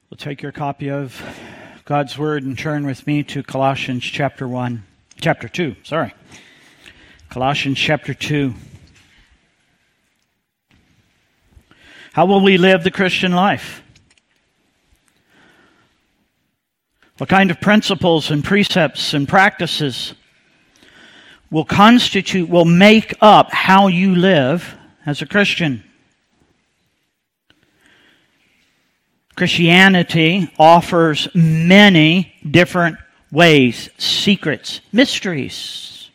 We'll take your copy of God's Word and turn with me to Colossians chapter 2. Colossians chapter 2. How will we live the Christian life? What kind of principles and precepts and practices will make up how you live as a Christian? Christianity offers many different ways, secrets, mysteries.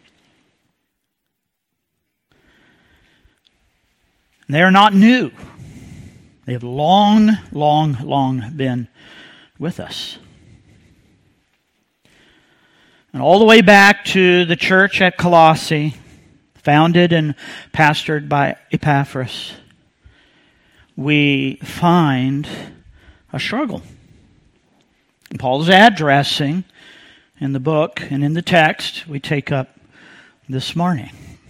They are not new. They have long been with us. And all the way back to the church at Colossae, founded and pastored by Epaphras, we find a struggle. And Paul is addressing in the book and in the text we take up this morning.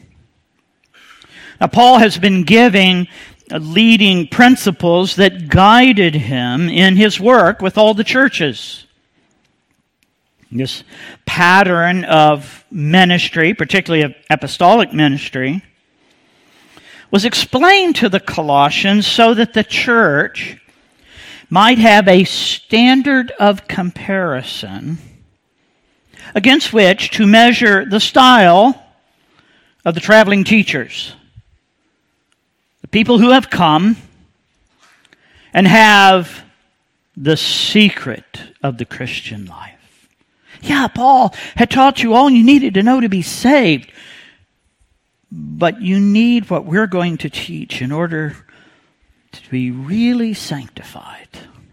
Now, Paul has been giving leading principles that guided him in his work with all the churches. This pattern of ministry, particularly of apostolic ministry, was explained to the Colossians so that the church might have a standard of comparison against which to measure the style of the traveling teachers, the people who have come and have the secret of the Christian life. Yeah, Paul had taught you all you needed to know to be saved. But you need what we're going to teach in order to be really sanctified.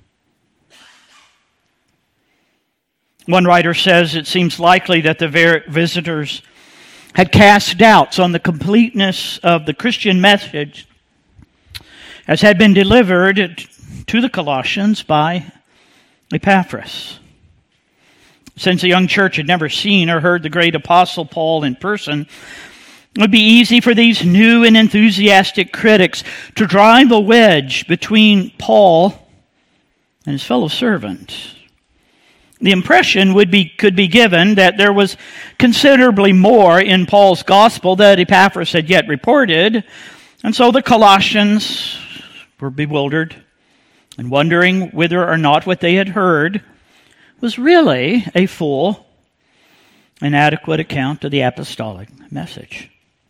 One writer says it seems likely that the visitors had cast doubts on the completeness of the Christian message as had been delivered to the Colossians by Epaphras. Since the young church had never seen or heard the great apostle Paul in person, it would be easy for these new and enthusiastic critics to drive a wedge between Paul and his fellow servant. The impression could be given that there was considerably more in Paul's gospel that Epaphras had yet reported, and so the Colossians were bewildered and wondering whether or not what they had heard was really a full and adequate account of the apostolic message.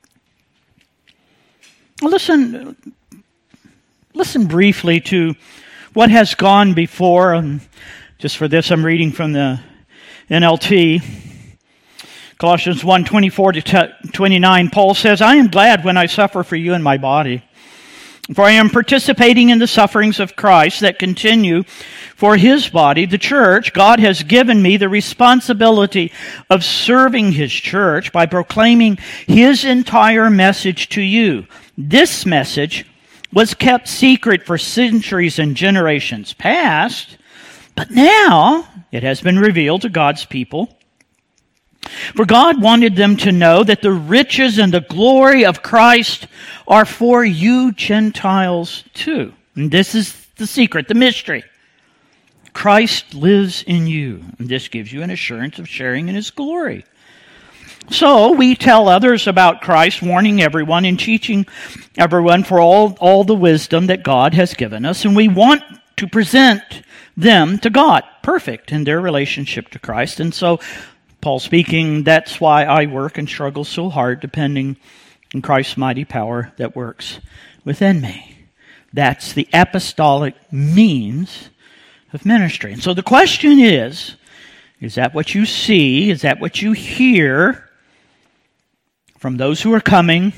Listen briefly to what has gone before. And just for this, I'm reading from the NLT. Colossians 1:24-29, Paul says, "I am glad when I suffer for you in my body, for I am participating in the sufferings of Christ that continue for his body, the church. God has given me the responsibility of serving his church by proclaiming his entire message to you. This message was kept secret for centuries and generations past, but now it has been revealed to God's people. For God wanted them to know that the riches and the glory of Christ are for you Gentiles too." And this is the secret, the mystery. Christ lives in you, and this gives you an assurance of sharing in his glory. So we tell others about Christ, warning everyone and teaching everyone for all the wisdom that God has given us, and we want to present them to God, perfect in their relationship to Christ. And so, Paul speaking, that's why I work and struggle so hard, depending on Christ's mighty power that works within me. That's the apostolic means of ministry. And so the question is that what you see? Is that what you hear from those who are coming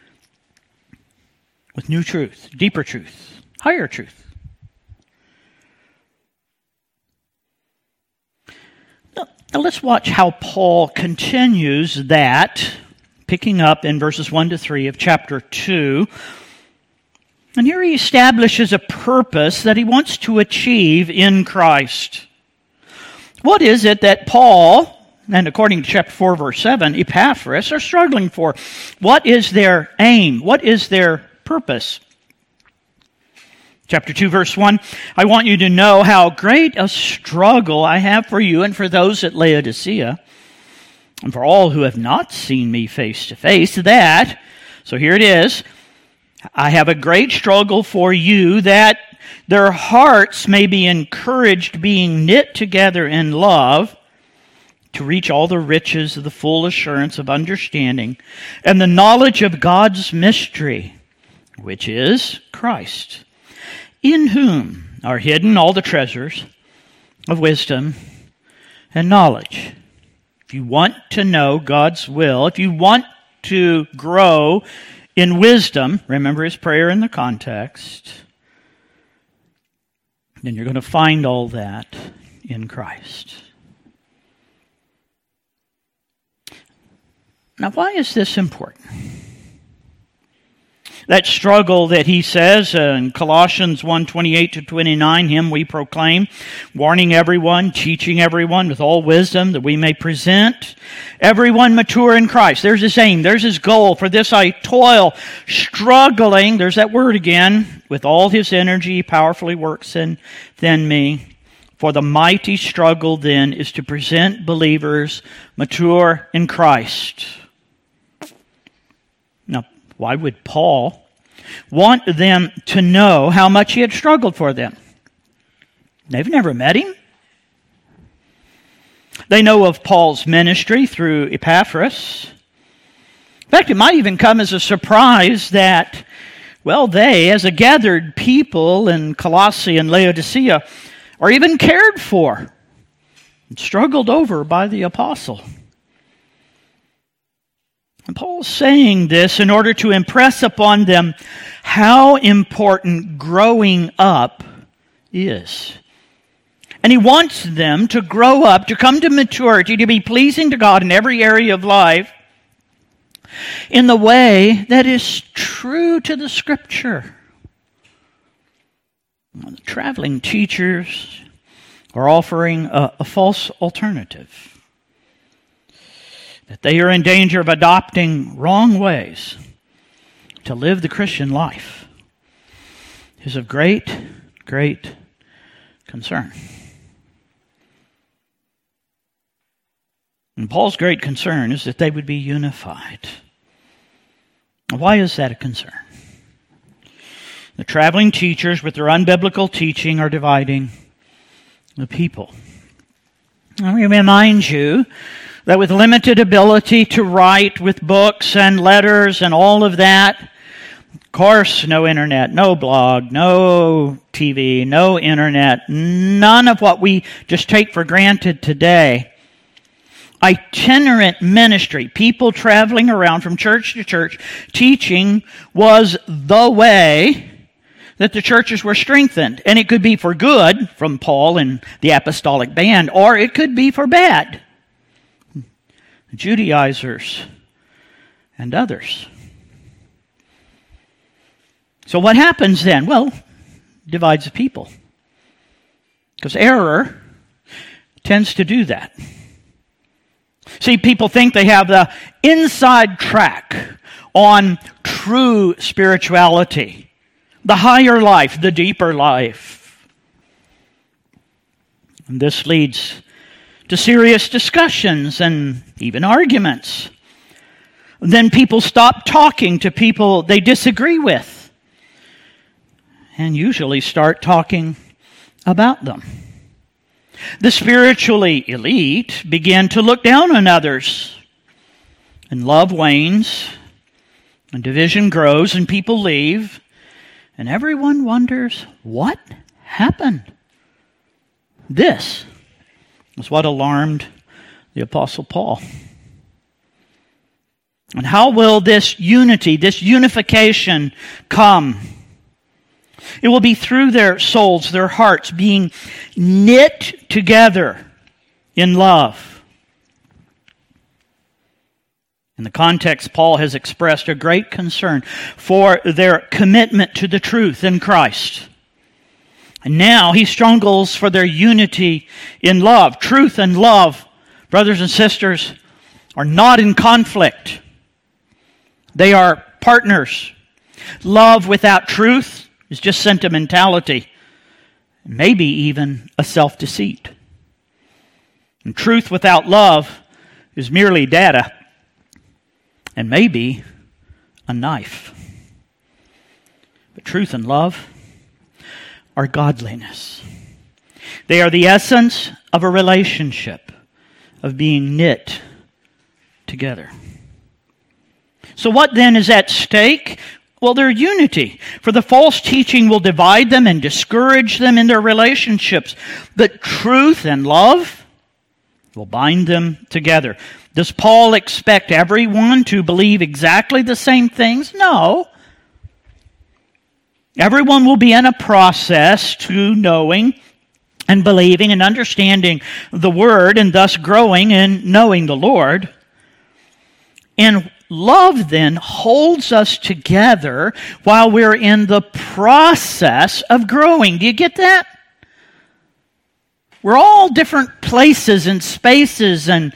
with new truth, deeper truth, higher truth? Now let's watch how Paul continues that, picking up in verses 1-3 of chapter 2. And here he establishes a purpose that he wants to achieve in Christ. What is it that Paul, and according to chapter 4, verse 7, Epaphras are struggling for? What is their aim? What is their purpose? Chapter 2, verse 1, I want you to know how great a struggle I have for you and for those at Laodicea, and for all who have not seen me face to face, that, so here it is, I have a great struggle for you, that their hearts may be encouraged, being knit together in love, to reach all the riches of the full assurance of understanding and the knowledge of God's mystery, which is Christ, in whom are hidden all the treasures of wisdom and knowledge. If you want to know God's will, if you want to grow in wisdom, remember his prayer in the context, then you're going to find all that in Christ. Now, why is this important? That struggle that he says in Colossians 1:28-29, him we proclaim, warning everyone, teaching everyone with all wisdom, that we may present everyone mature in Christ. There's his aim, there's his goal. For this I toil, struggling, there's that word again, with all his energy, he powerfully works within me. For the mighty struggle then is to present believers mature in Christ. Now, why would Paul want them to know how much he had struggled for them? They've never met him. They know of Paul's ministry through Epaphras. In fact, it might even come as a surprise that, well, they, as a gathered people in Colossae and Laodicea, are even cared for and struggled over by the apostle. And Paul's saying this in order to impress upon them how important growing up is. And he wants them to grow up, to come to maturity, to be pleasing to God in every area of life in the way that is true to the Scripture. The traveling teachers are offering a false alternative. That they are in danger of adopting wrong ways to live the Christian life is of great, great concern. And Paul's great concern is that they would be unified. Why is that a concern? The traveling teachers with their unbiblical teaching are dividing the people. Let me remind you that with limited ability to write with books and letters and all of that, of course, no internet, no blog, no TV, no internet, none of what we just take for granted today. Itinerant ministry, people traveling around from church to church, teaching was the way that the churches were strengthened. And it could be for good, from Paul and the apostolic band, or it could be for bad. Judaizers and others. So what happens then? Well, divides the people. Because error tends to do that. See, people think they have the inside track on true spirituality, the higher life, the deeper life. And this leads to serious discussions and even arguments. Then people stop talking to people they disagree with and usually start talking about them. The spiritually elite begin to look down on others, and love wanes, and division grows, and people leave, and everyone wonders, what happened? This was what alarmed the Apostle Paul. And how will this unity, this unification come? It will be through their souls, their hearts being knit together in love. In the context, Paul has expressed a great concern for their commitment to the truth in Christ. And now he struggles for their unity in love. Truth and love, brothers and sisters, are not in conflict. They are partners. Love without truth is just sentimentality, maybe even a self-deceit. And truth without love is merely data, and maybe a knife. But truth and love are godliness. They are the essence of a relationship, of being knit together. So what then is at stake? Well, their unity. For the false teaching will divide them and discourage them in their relationships. But truth and love will bind them together. Does Paul expect everyone to believe exactly the same things? No. Everyone will be in a process to knowing and believing and understanding the Word, and thus growing in knowing the Lord. And love then holds us together while we're in the process of growing. Do you get that? We're all different places and spaces and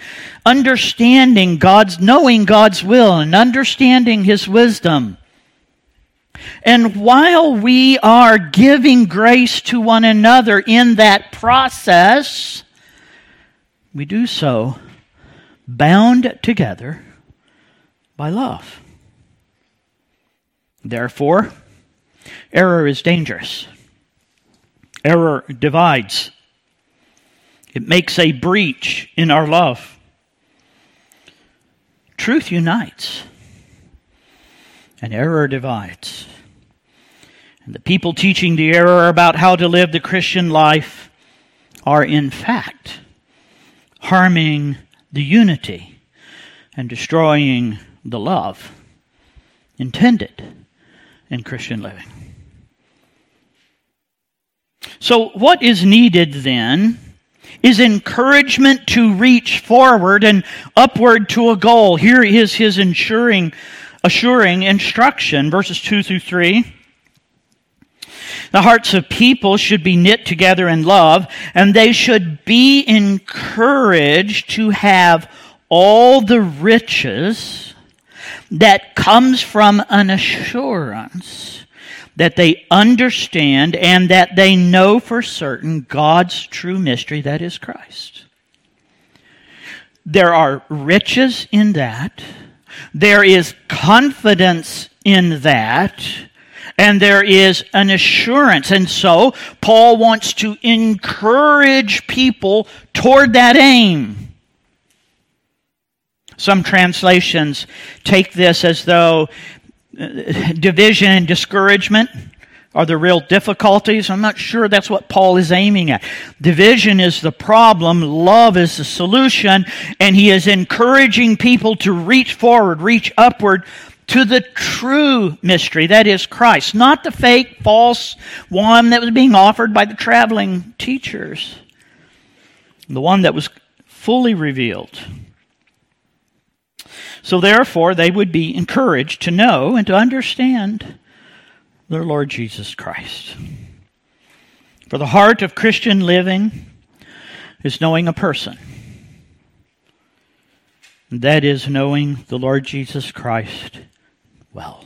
knowing God's will and understanding His wisdom. And while we are giving grace to one another in that process, we do so bound together by love. Therefore, error is dangerous. Error divides. It makes a breach in our love. Truth unites, and error divides. And the people teaching the error about how to live the Christian life are in fact harming the unity and destroying the love intended in Christian living. So what is needed then is encouragement to reach forward and upward to a goal. Here is his assuring instruction, verses 2 through 3. The hearts of people should be knit together in love, and they should be encouraged to have all the riches that comes from an assurance that they understand and that they know for certain God's true mystery, that is Christ. There are riches in that. There is confidence in that. And there is an assurance. And so, Paul wants to encourage people toward that aim. Some translations take this as though division and discouragement are the real difficulties. I'm not sure that's what Paul is aiming at. Division is the problem, love is the solution, and he is encouraging people to reach forward, reach upward to the true mystery, that is Christ, not the fake, false one that was being offered by the traveling teachers, the one that was fully revealed. So therefore, they would be encouraged to know and to understand their Lord Jesus Christ. For the heart of Christian living is knowing a person. And that is knowing the Lord Jesus Christ well.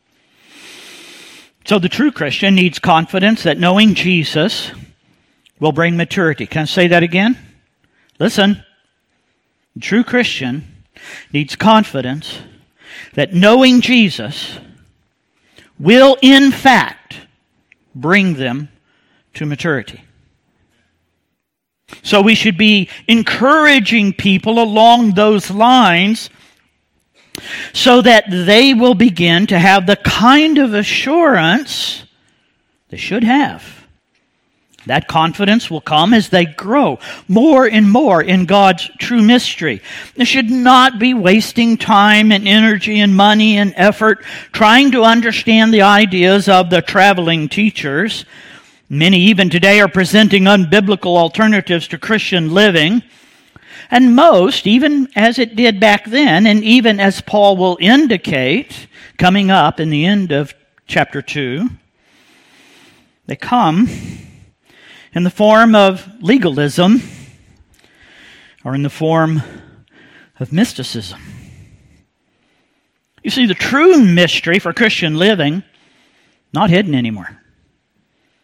So the true Christian needs confidence that knowing Jesus will bring maturity. Can I say that again? Listen. The true Christian needs confidence that knowing Jesus will in fact bring them to maturity. So we should be encouraging people along those lines so that they will begin to have the kind of assurance they should have. That confidence will come as they grow more and more in God's true mystery. They should not be wasting time and energy and money and effort trying to understand the ideas of the traveling teachers. Many even today are presenting unbiblical alternatives to Christian living. And most, even as it did back then, and even as Paul will indicate coming up in the end of chapter 2, they come in the form of legalism or in the form of mysticism. You see, the true mystery for Christian living, not hidden anymore.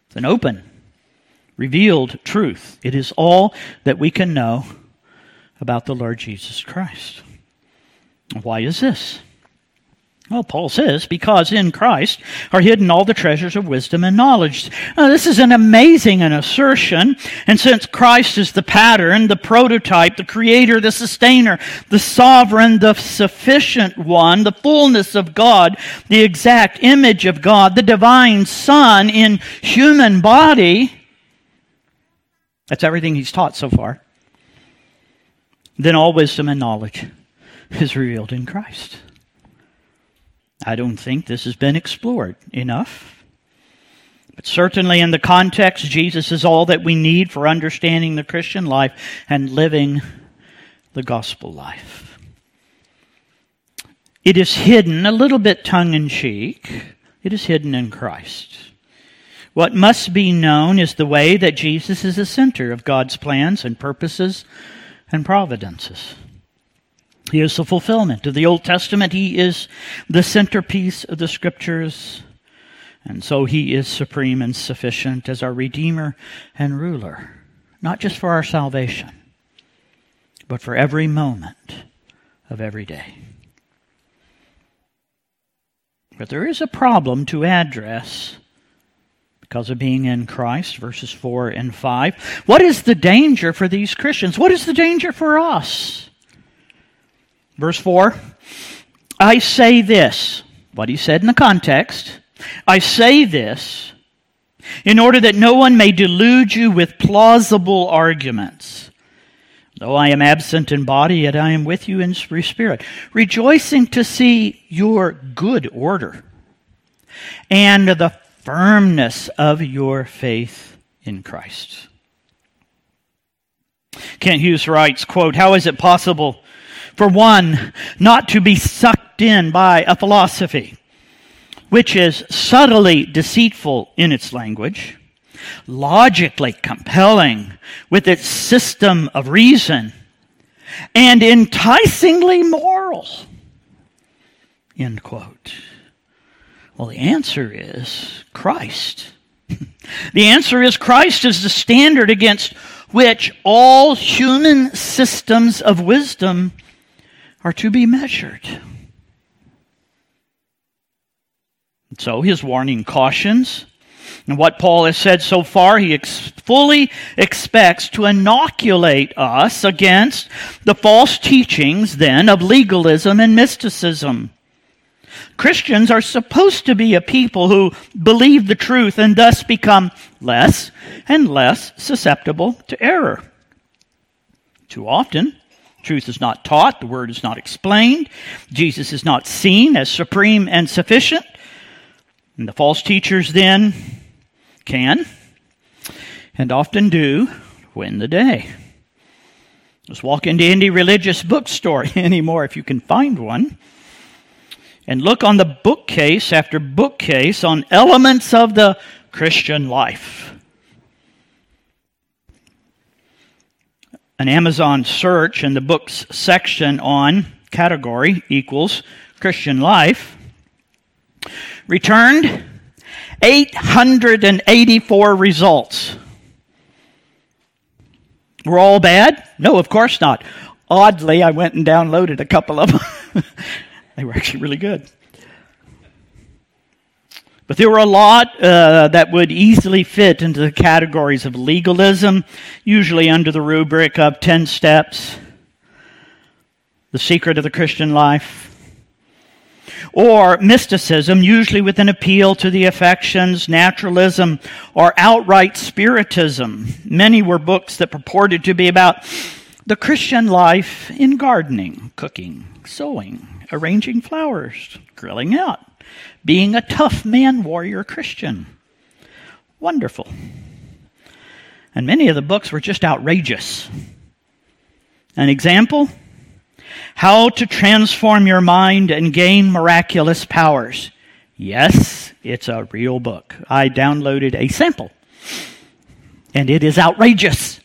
It's an open, revealed truth. It is all that we can know about the Lord Jesus Christ. Why is this? Well, Paul says, because in Christ are hidden all the treasures of wisdom and knowledge. Now, this is an amazing assertion, and since Christ is the pattern, the prototype, the creator, the sustainer, the sovereign, the sufficient one, the fullness of God, the exact image of God, the divine Son in human body, that's everything he's taught so far, then all wisdom and knowledge is revealed in Christ. I don't think this has been explored enough. But certainly in the context, Jesus is all that we need for understanding the Christian life and living the gospel life. It is hidden, a little bit tongue-in-cheek, it is hidden in Christ. What must be known is the way that Jesus is the center of God's plans and purposes and providences. He is the fulfillment of the Old Testament. He is the centerpiece of the Scriptures. And so he is supreme and sufficient as our Redeemer and ruler, not just for our salvation, but for every moment of every day. But there is a problem to address because of being in Christ, verses 4 and 5. What is the danger for these Christians? What is the danger for us? Verse 4, I say this, what he said in the context, I say this in order that no one may delude you with plausible arguments. Though I am absent in body, yet I am with you in spirit, rejoicing to see your good order and the firmness of your faith in Christ. Kent Hughes writes, quote, how is it possible for one not to be sucked in by a philosophy which is subtly deceitful in its language, logically compelling with its system of reason, and enticingly moral? End quote. Well, the answer is Christ. The answer is Christ is the standard against which all human systems of wisdom are to be measured. So his warning cautions, and what Paul has said so far, he fully expects to inoculate us against the false teachings then of legalism and mysticism. Christians are supposed to be a people who believe the truth and thus become less and less susceptible to error. Too often, truth is not taught, the word is not explained, Jesus is not seen as supreme and sufficient, and the false teachers then can, and often do, win the day. Just walk into any religious bookstore anymore if you can find one, and look on the bookcase after bookcase on elements of the Christian life. An Amazon search in the books section on category equals Christian life returned 884 results. Were all bad? No, of course not. Oddly, I went and downloaded a couple of them. They were actually really good. But there were a lot that would easily fit into the categories of legalism, usually under the rubric of 10 steps, the secret of the Christian life, or mysticism, usually with an appeal to the affections, naturalism, or outright spiritism. Many were books that purported to be about the Christian life in gardening, cooking, sewing, arranging flowers, grilling out, being a tough man warrior Christian. Wonderful. And many of the books were just outrageous. An example? How to Transform Your Mind and Gain Miraculous Powers. Yes, it's a real book. I downloaded a sample, and it is outrageous.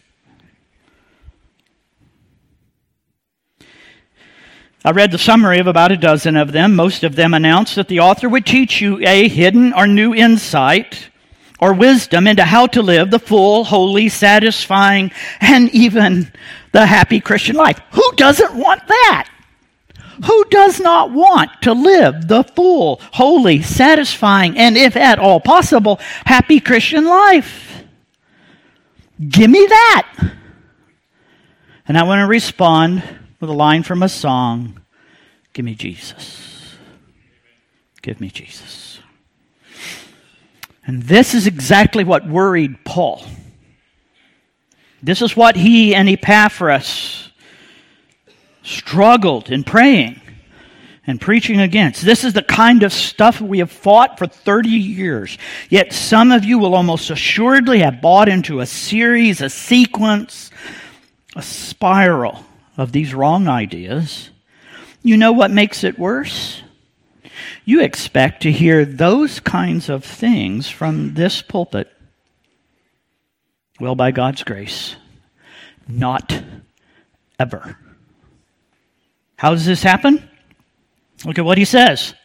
I read the summary of about a dozen of them. Most of them announced that the author would teach you a hidden or new insight or wisdom into how to live the full, holy, satisfying, and even the happy Christian life. Who doesn't want that? Who does not want to live the full, holy, satisfying, and if at all possible, happy Christian life? Give me that. And I want to respond with a line from a song. Give me Jesus. Give me Jesus. And this is exactly what worried Paul. This is what he and Epaphras struggled in praying and preaching against. This is the kind of stuff we have fought for 30 years. Yet some of you will almost assuredly have bought into a series, a sequence, a spiral of these wrong ideas. You know what makes it worse? You expect to hear those kinds of things from this pulpit. Well, by God's grace, not ever. How does this happen? Look at what he says.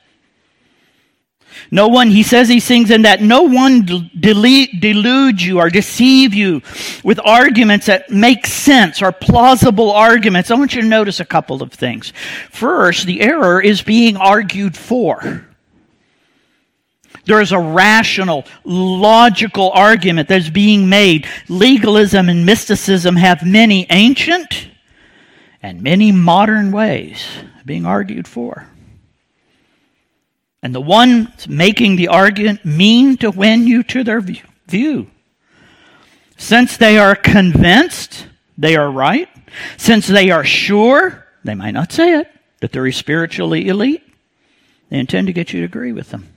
No one, he says these things in that no one delude you or deceive you with arguments that make sense or plausible arguments. I want you to notice a couple of things. First, the error is being argued for. There is a rational, logical argument that's being made. Legalism and mysticism have many ancient and many modern ways of being argued for. And the ones making the argument mean to win you to their view. Since they are convinced they are right, since they are sure, they might not say it, that they're spiritually elite, they intend to get you to agree with them.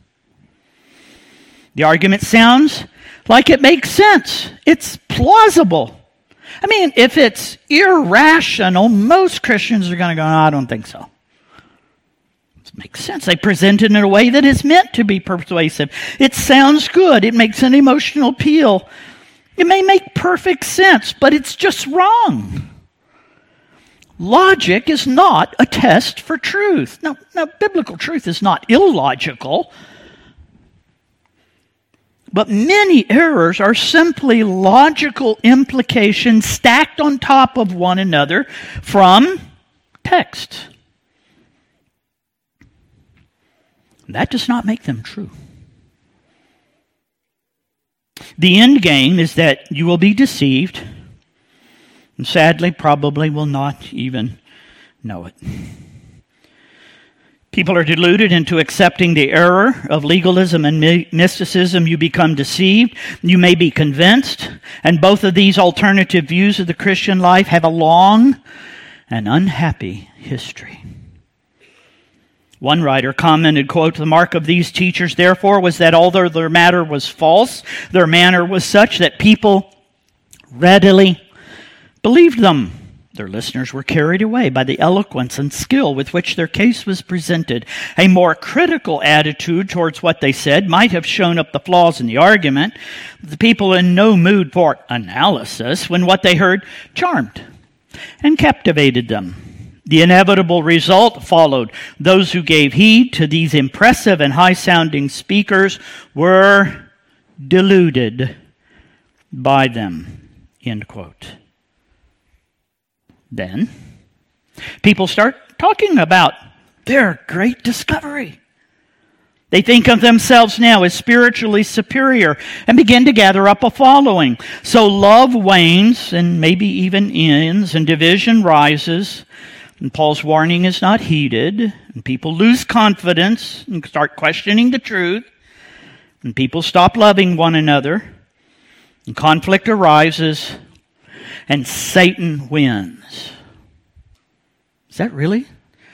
The argument sounds like it makes sense. It's plausible. I mean, if it's irrational, most Christians are going to go, no, I don't think so. It makes sense. They present it in a way that is meant to be persuasive. It sounds good. It makes an emotional appeal. It may make perfect sense, but it's just wrong. Logic is not a test for truth. Now, biblical truth is not illogical. But many errors are simply logical implications stacked on top of one another from text. That does not make them true. The end game is that you will be deceived, and sadly, probably will not even know it. People are deluded into accepting the error of legalism and mysticism. You become deceived. You may be convinced. And both of these alternative views of the Christian life have a long and unhappy history. One writer commented, quote, "The mark of these teachers, therefore, was that although their matter was false, their manner was such that people readily believed them. Their listeners were carried away by the eloquence and skill with which their case was presented. A more critical attitude towards what they said might have shown up the flaws in the argument. The people in no mood for analysis when what they heard charmed and captivated them. The inevitable result followed. Those who gave heed to these impressive and high-sounding speakers were deluded by them." End quote. Then, people start talking about their great discovery. They think of themselves now as spiritually superior and begin to gather up a following. So love wanes and maybe even ends, and division rises, and Paul's warning is not heeded, and people lose confidence and start questioning the truth, and people stop loving one another, and conflict arises, and Satan wins. Is that really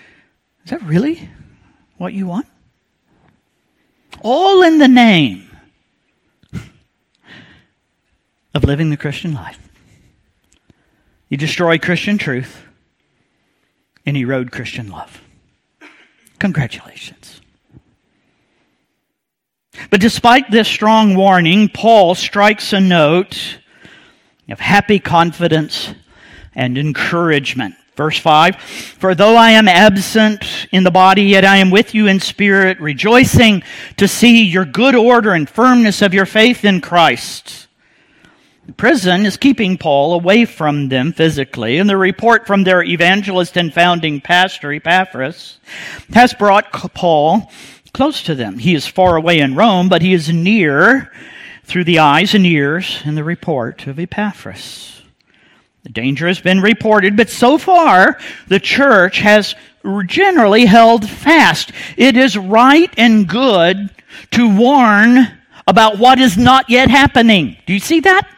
what you want? All in the name of living the Christian life. You destroy Christian truth and erode Christian love. Congratulations. But despite this strong warning, Paul strikes a note of happy confidence and encouragement. Verse 5, for though I am absent in the body, yet I am with you in spirit, rejoicing to see your good order and firmness of your faith in Christ. The prison is keeping Paul away from them physically, and the report from their evangelist and founding pastor, Epaphras, has brought Paul close to them. He is far away in Rome, but he is near through the eyes and ears in the report of Epaphras. The danger has been reported, but so far the church has generally held fast. It is right and good to warn about what is not yet happening. Do you see that?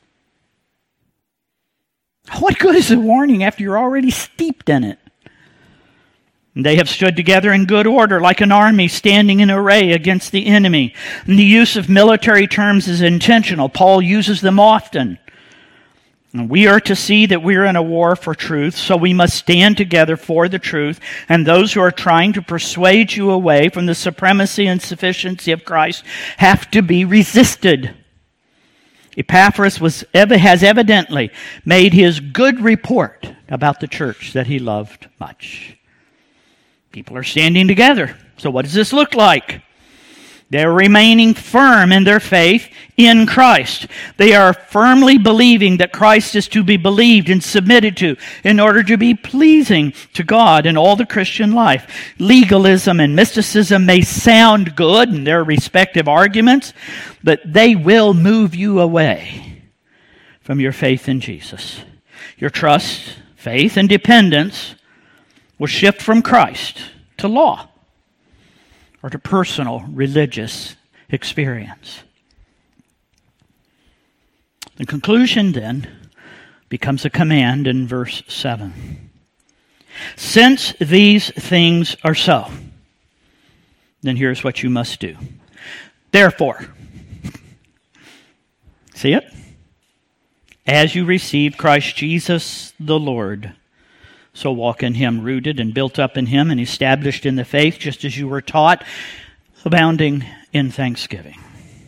What good is a warning after you're already steeped in it? They have stood together in good order, like an army standing in array against the enemy. And the use of military terms is intentional. Paul uses them often. And we are to see that we are in a war for truth, so we must stand together for the truth, and those who are trying to persuade you away from the supremacy and sufficiency of Christ have to be resisted. Epaphras has evidently made his good report about the church that he loved much. People are standing together. So what does this look like? They're remaining firm in their faith in Christ. They are firmly believing that Christ is to be believed and submitted to in order to be pleasing to God in all the Christian life. Legalism and mysticism may sound good in their respective arguments, but they will move you away from your faith in Jesus. Your trust, faith, and dependence will shift from Christ to law, or to personal religious experience. The conclusion then becomes a command in verse 7. Since these things are so, then here's what you must do. Therefore, see it? As you received Christ Jesus the Lord, so walk in him, rooted and built up in him and established in the faith, just as you were taught, abounding in thanksgiving.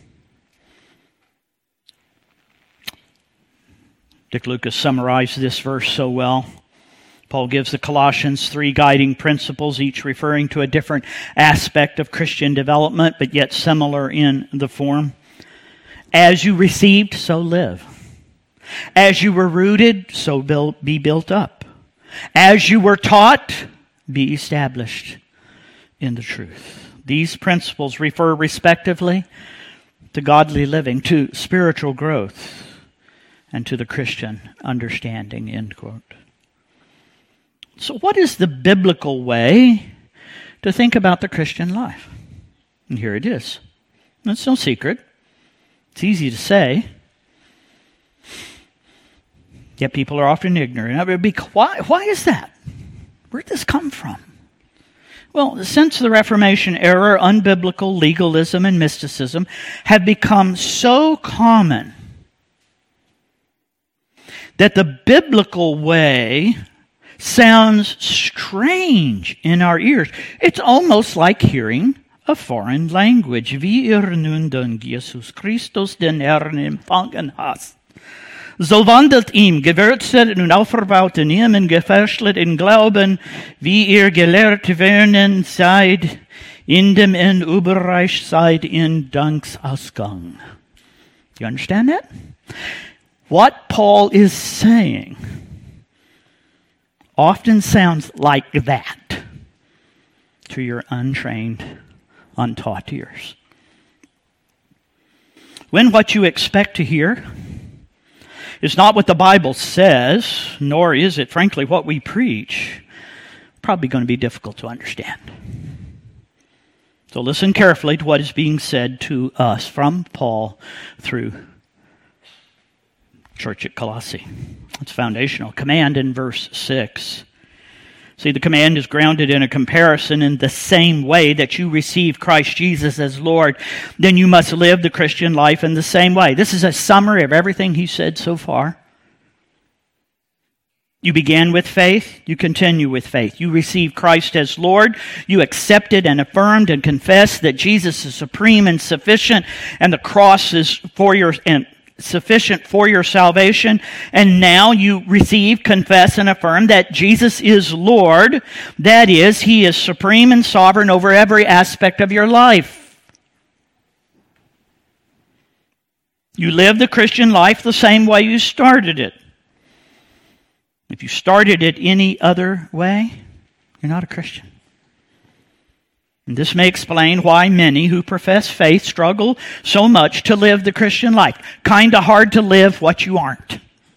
Dick Lucas summarized this verse so well. Paul gives the Colossians 3 guiding principles, each referring to a different aspect of Christian development, but yet similar in the form. As you received, so live. As you were rooted, so be built up. As you were taught, be established in the truth. These principles refer respectively to godly living, to spiritual growth, and to the Christian understanding, end quote. So what is the biblical way to think about the Christian life? And here it is. It's no secret. It's easy to say. Yet people are often ignorant. Why is that? Where did this come from? Well, since the Reformation era, unbiblical legalism and mysticism have become so common that the biblical way sounds strange in our ears. It's almost like hearing a foreign language. Wie nun den Jesus Christus den Herrn empfangen hast. So wandelt ihm, gewürzet und aufgebaut in ihm und gefesselt in Glauben, wie ihr gelehrt werden seid, in dem in Überreich seid in Danksausgang. You understand that? What Paul is saying often sounds like that to your untrained, untaught ears. When what you expect to hear is not what the Bible says, nor is it, frankly, what we preach, probably going to be difficult to understand. So listen carefully to what is being said to us from Paul through church at Colossae. It's foundational. Command in verse 6. See, the command is grounded in a comparison. In the same way that you receive Christ Jesus as Lord, then you must live the Christian life in the same way. This is a summary of everything he said so far. You began with faith, you continue with faith. You receive Christ as Lord, you accepted and affirmed and confessed that Jesus is supreme and sufficient, and the cross is for your sufficient for your salvation, and now you receive, confess, and affirm that Jesus is Lord. That is, He is supreme and sovereign over every aspect of your life. You live the Christian life the same way you started it. If you started it any other way, you're not a Christian. And this may explain why many who profess faith struggle so much to live the Christian life. Kind of hard to live what you aren't.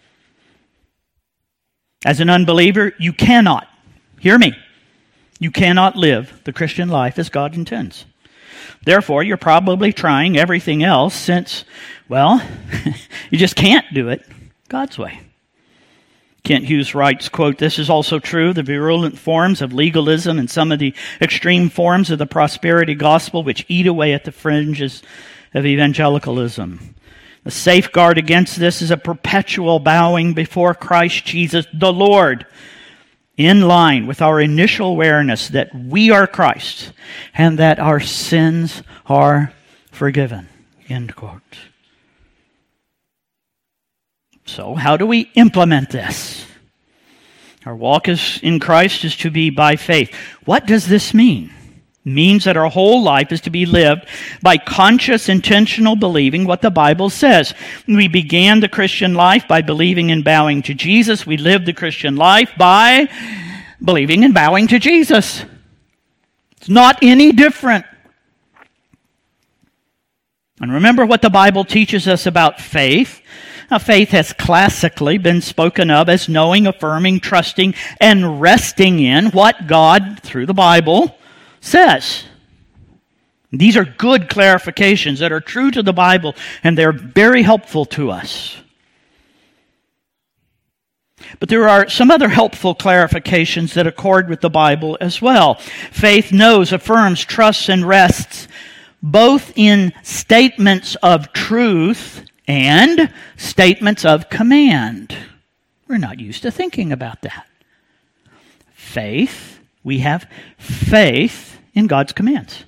As an unbeliever, you cannot, hear me, you cannot live the Christian life as God intends. Therefore, you're probably trying everything else since, well, you just can't do it God's way. Kent Hughes writes, quote, "This is also true, the virulent forms of legalism and some of the extreme forms of the prosperity gospel which eat away at the fringes of evangelicalism. The safeguard against this is a perpetual bowing before Christ Jesus, the Lord, in line with our initial awareness that we are Christ and that our sins are forgiven." End quote. So, how do we implement this? Our walk in Christ is to be by faith. What does this mean? It means that our whole life is to be lived by conscious, intentional believing what the Bible says. We began the Christian life by believing and bowing to Jesus. We live the Christian life by believing and bowing to Jesus. It's not any different. And remember what the Bible teaches us about faith. Now, faith has classically been spoken of as knowing, affirming, trusting, and resting in what God, through the Bible, says. These are good clarifications that are true to the Bible, and they're very helpful to us. But there are some other helpful clarifications that accord with the Bible as well. Faith knows, affirms, trusts, and rests both in statements of truth and statements of command. We're not used to thinking about that. Faith, we have faith in God's commands.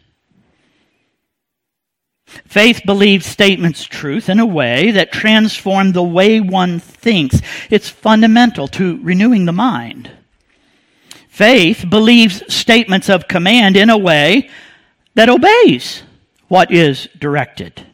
Faith believes statements truth in a way that transform the way one thinks. It's fundamental to renewing the mind. Faith believes statements of command in a way that obeys what is directed.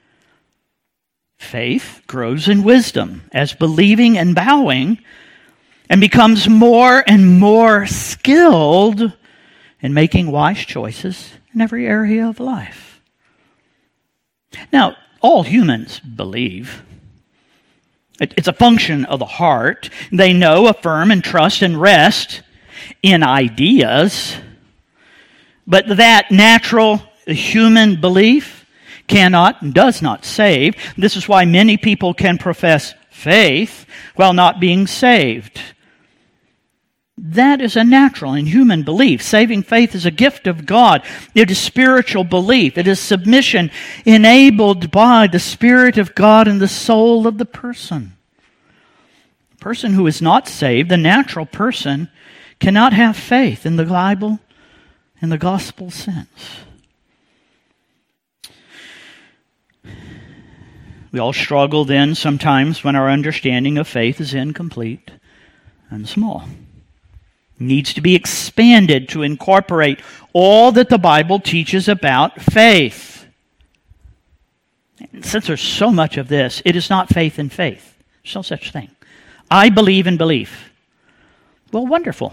Faith grows in wisdom as believing and bowing and becomes more and more skilled in making wise choices in every area of life. Now, all humans believe. It's a function of the heart. They know, affirm, and trust and rest in ideas. But that natural human belief cannot and does not save. This is why many people can profess faith while not being saved. That is a natural and human belief. Saving faith is a gift of God. It is spiritual belief. It is submission enabled by the Spirit of God in the soul of the person. The person who is not saved, the natural person, cannot have faith in the Bible in the gospel sense. We all struggle then sometimes when our understanding of faith is incomplete and small. It needs to be expanded to incorporate all that the Bible teaches about faith. And since there's so much of this, it is not faith in faith. There's no such thing. I believe in belief. Well, wonderful.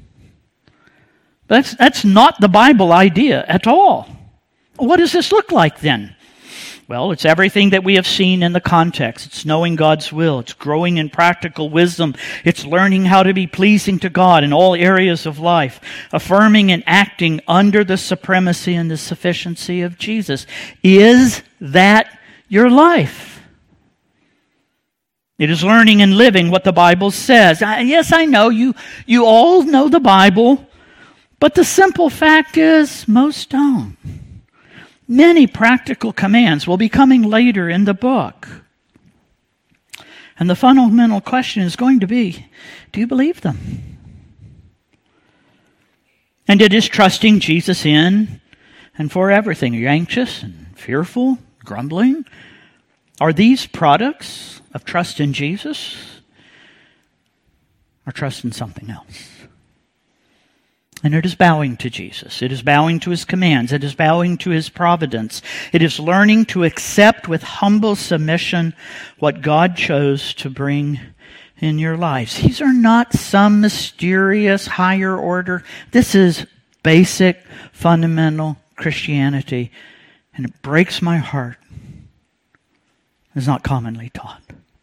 But that's not the Bible idea at all. What does this look like then? Well, it's everything that we have seen in the context. It's knowing God's will. It's growing in practical wisdom. It's learning how to be pleasing to God in all areas of life. Affirming and acting under the supremacy and the sufficiency of Jesus. Is that your life? It is learning and living what the Bible says. Yes, I know you all know the Bible, but the simple fact is most don't. Many practical commands will be coming later in the book. And the fundamental question is going to be, do you believe them? And it is trusting Jesus in and for everything. Are you anxious and fearful, grumbling? Are these products of trust in Jesus or trust in something else? And it is bowing to Jesus. It is bowing to His commands. It is bowing to His providence. It is learning to accept with humble submission what God chose to bring in your lives. These are not some mysterious higher order. This is basic, fundamental Christianity. And it breaks my heart. It's not commonly taught.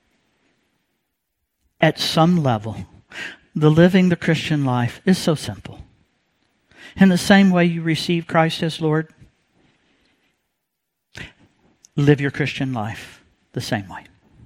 At some level, living the Christian life is so simple. In the same way you receive Christ as Lord, live your Christian life the same way.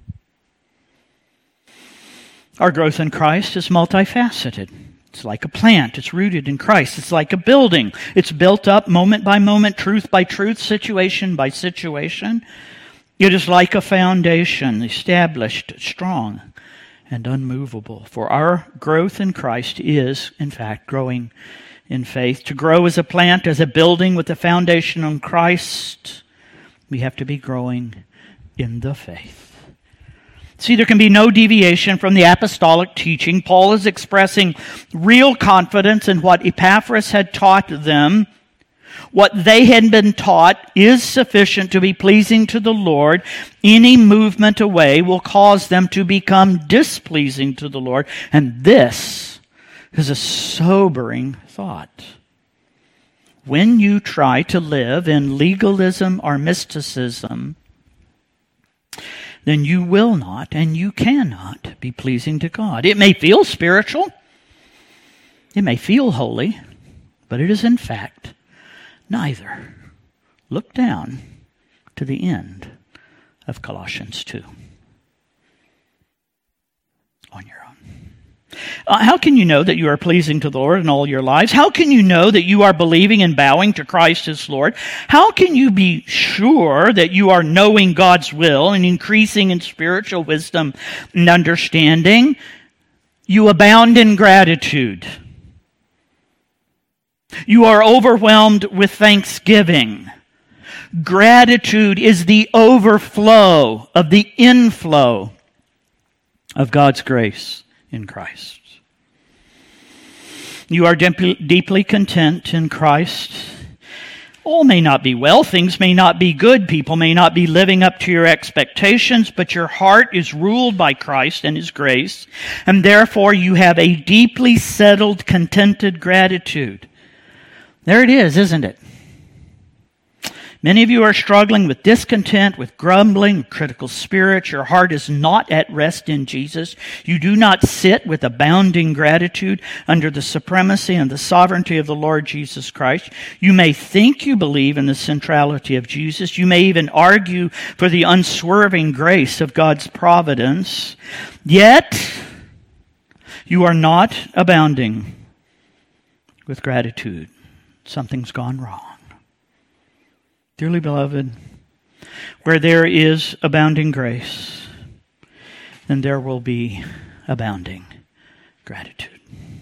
Our growth in Christ is multifaceted. It's like a plant. It's rooted in Christ. It's like a building. It's built up moment by moment, truth by truth, situation by situation. It is like a foundation, established, strong, and unmovable. For our growth in Christ is, in fact, growing in faith. To grow as a plant, as a building with a foundation on Christ, we have to be growing in the faith. See, there can be no deviation from the apostolic teaching. Paul is expressing real confidence in what Epaphras had taught them. What they had been taught is sufficient to be pleasing to the Lord. Any movement away will cause them to become displeasing to the Lord. And this is a sobering thought. When you try to live in legalism or mysticism, then you will not and you cannot be pleasing to God. It may feel spiritual, it may feel holy, but it is in fact neither. Look down to the end of Colossians 2 on your own. How can you know that you are pleasing to the Lord in all your lives? How can you know that you are believing and bowing to Christ as Lord? How can you be sure that you are knowing God's will and increasing in spiritual wisdom and understanding? You abound in gratitude. You are overwhelmed with thanksgiving. Gratitude is the overflow of the inflow of God's grace in Christ. You are deeply content in Christ. All may not be well, things may not be good, people may not be living up to your expectations, but your heart is ruled by Christ and His grace, and therefore you have a deeply settled, contented gratitude. There it is, isn't it? Many of you are struggling with discontent, with grumbling, critical spirit. Your heart is not at rest in Jesus. You do not sit with abounding gratitude under the supremacy and the sovereignty of the Lord Jesus Christ. You may think you believe in the centrality of Jesus. You may even argue for the unswerving grace of God's providence. Yet, you are not abounding with gratitude. Something's gone wrong. Dearly beloved, where there is abounding grace, then there will be abounding gratitude.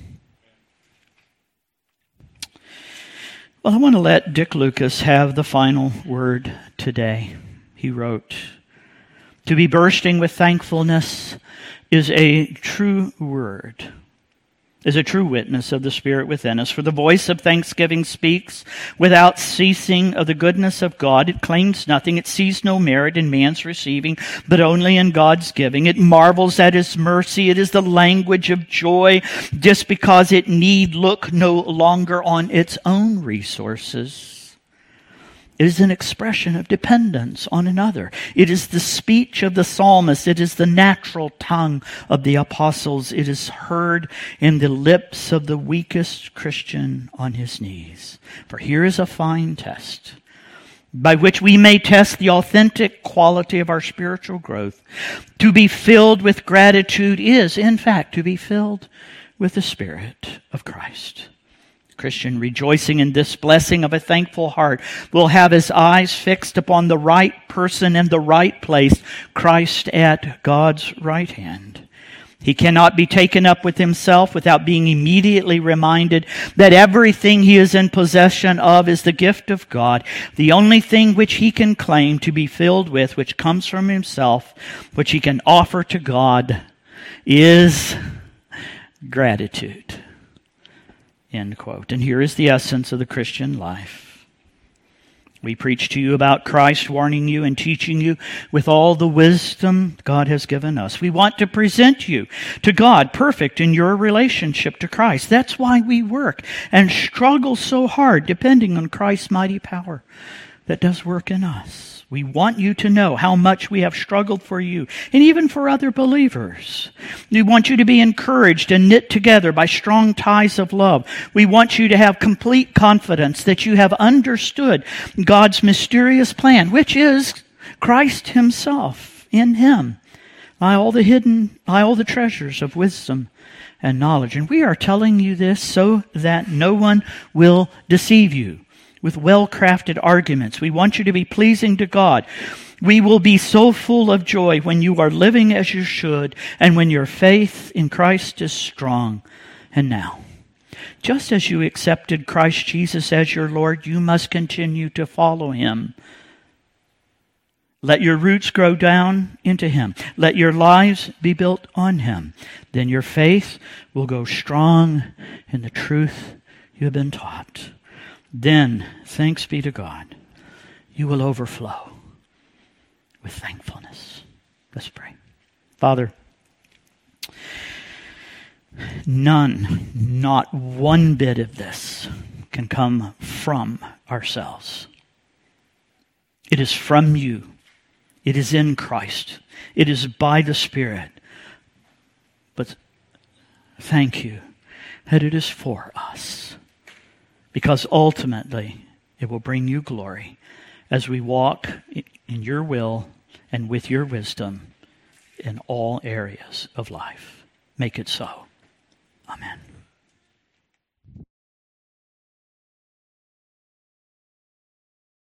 Well, I want to let Dick Lucas have the final word today. He wrote, "To be bursting with thankfulness is a true word, is a true witness of the Spirit within us. For the voice of thanksgiving speaks without ceasing of the goodness of God. It claims nothing. It sees no merit in man's receiving, but only in God's giving. It marvels at His mercy. It is the language of joy, just because it need look no longer on its own resources. It is an expression of dependence on another. It is the speech of the psalmist. It is the natural tongue of the apostles. It is heard in the lips of the weakest Christian on his knees. For here is a fine test by which we may test the authentic quality of our spiritual growth. To be filled with gratitude is, in fact, to be filled with the Spirit of Christ. Christian rejoicing in this blessing of a thankful heart will have his eyes fixed upon the right person in the right place, Christ at God's right hand. He cannot be taken up with himself without being immediately reminded that everything he is in possession of is the gift of God. The only thing which he can claim to be filled with, which comes from himself, which he can offer to God, is gratitude. End quote. And here is the essence of the Christian life. We preach to you about Christ, warning you and teaching you with all the wisdom God has given us. We want to present you to God perfect in your relationship to Christ. That's why we work and struggle so hard, depending on Christ's mighty power that does work in us. We want you to know how much we have struggled for you and even for other believers. We want you to be encouraged and knit together by strong ties of love. We want you to have complete confidence that you have understood God's mysterious plan, which is Christ himself. In him lie all the treasures of wisdom and knowledge. And we are telling you this so that no one will deceive you with well-crafted arguments. We want you to be pleasing to God. We will be so full of joy when you are living as you should and when your faith in Christ is strong. And now, just as you accepted Christ Jesus as your Lord, you must continue to follow him. Let your roots grow down into him. Let your lives be built on him. Then your faith will go strong in the truth you have been taught. Then, thanks be to God, you will overflow with thankfulness. Let's pray. Father, not one bit of this can come from ourselves. It is from you. It is in Christ. It is by the Spirit. But thank you that it is for us. Because ultimately, it will bring you glory as we walk in your will and with your wisdom in all areas of life. Make it so. Amen.